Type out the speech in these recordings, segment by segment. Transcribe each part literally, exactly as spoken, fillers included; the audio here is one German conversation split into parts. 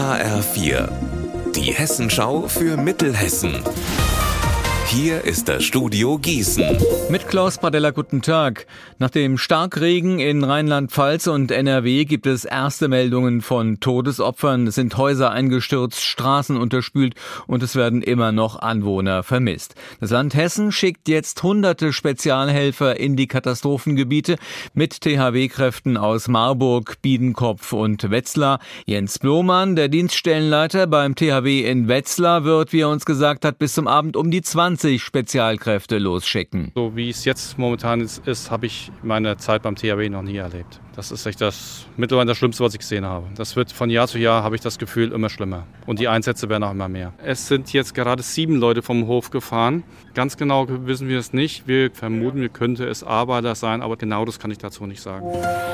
H R vier, die Hessenschau für Mittelhessen. Hier ist das Studio Gießen. Mit Klaus Pradella, guten Tag. Nach dem Starkregen in Rheinland-Pfalz und N R W gibt es erste Meldungen von Todesopfern. Es sind Häuser eingestürzt, Straßen unterspült und es werden immer noch Anwohner vermisst. Das Land Hessen schickt jetzt hunderte Spezialhelfer in die Katastrophengebiete mit T H W-Kräften aus Marburg, Biedenkopf und Wetzlar. Jens Blomann, der Dienststellenleiter beim T H W in Wetzlar, wird, wie er uns gesagt hat, bis zum Abend um die zwanzig Spezialkräfte losschicken. So wie es jetzt momentan ist, ist habe ich meine Zeit beim T H W noch nie erlebt. Das ist echt das mittlerweile das Schlimmste, was ich gesehen habe. Das wird von Jahr zu Jahr, habe ich das Gefühl, immer schlimmer. Und die Einsätze werden auch immer mehr. Es sind jetzt gerade sieben Leute vom Hof gefahren. Ganz genau wissen wir es nicht. Wir vermuten, wir könnte es Arbeiter sein, aber genau das kann ich dazu nicht sagen.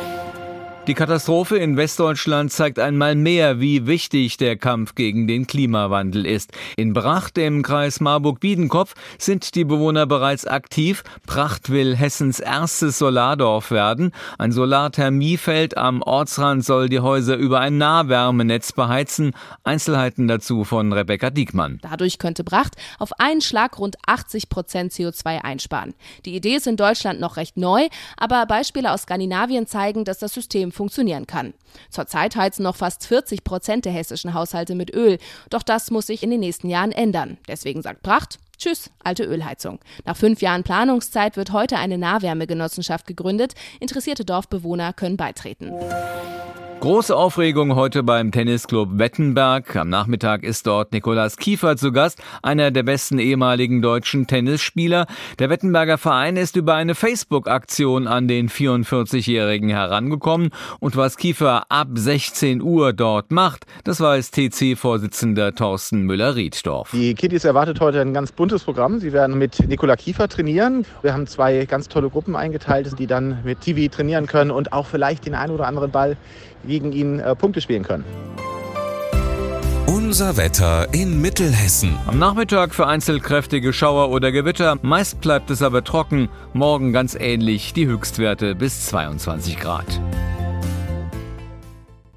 Die Katastrophe in Westdeutschland zeigt einmal mehr, wie wichtig der Kampf gegen den Klimawandel ist. In Bracht, im Kreis Marburg-Biedenkopf, sind die Bewohner bereits aktiv. Bracht will Hessens erstes Solardorf werden. Ein Solarthermiefeld am Ortsrand soll die Häuser über ein Nahwärmenetz beheizen. Einzelheiten dazu von Rebecca Diekmann. Dadurch könnte Bracht auf einen Schlag rund achtzig Prozent C O zwei einsparen. Die Idee ist in Deutschland noch recht neu, aber Beispiele aus Skandinavien zeigen, dass das System funktionieren kann. Zurzeit heizen noch fast vierzig Prozent der hessischen Haushalte mit Öl. Doch das muss sich in den nächsten Jahren ändern. Deswegen sagt Bracht: Tschüss, alte Ölheizung. Nach fünf Jahren Planungszeit wird heute eine Nahwärmegenossenschaft gegründet. Interessierte Dorfbewohner können beitreten. Große Aufregung heute beim Tennisclub Wettenberg. Am Nachmittag ist dort Nikolaus Kiefer zu Gast, einer der besten ehemaligen deutschen Tennisspieler. Der Wettenberger Verein ist über eine Facebook-Aktion an den vierundvierzigjährigen herangekommen. Und was Kiefer ab sechzehn Uhr dort macht, das weiß T C-Vorsitzender Thorsten Müller-Riedsdorf. Die Kiddies erwartet heute ein ganz buntes Programm. Sie werden mit Nikolaus Kiefer trainieren. Wir haben zwei ganz tolle Gruppen eingeteilt, die dann mit Tivi trainieren können und auch vielleicht den einen oder anderen Ball gegen ihn äh, Punkte spielen können. Unser Wetter in Mittelhessen. Am Nachmittag vereinzelt kräftige Schauer oder Gewitter. Meist bleibt es aber trocken. Morgen ganz ähnlich, die Höchstwerte bis zweiundzwanzig Grad.